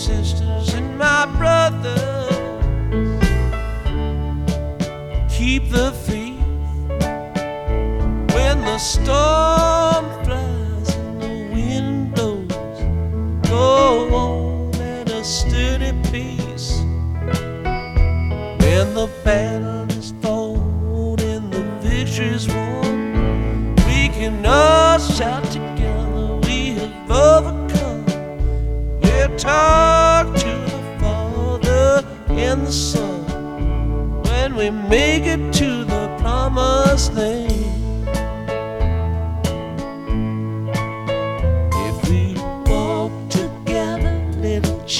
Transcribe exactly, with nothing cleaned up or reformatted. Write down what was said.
sisters and my brothers. Keep the faith when the storm flies and the wind blows. Go on at a steady pace. When the battle is fought and the victory's won, we can all shout together, we have overcome. We'll talk to the Father and the Son when we make it to the promised land.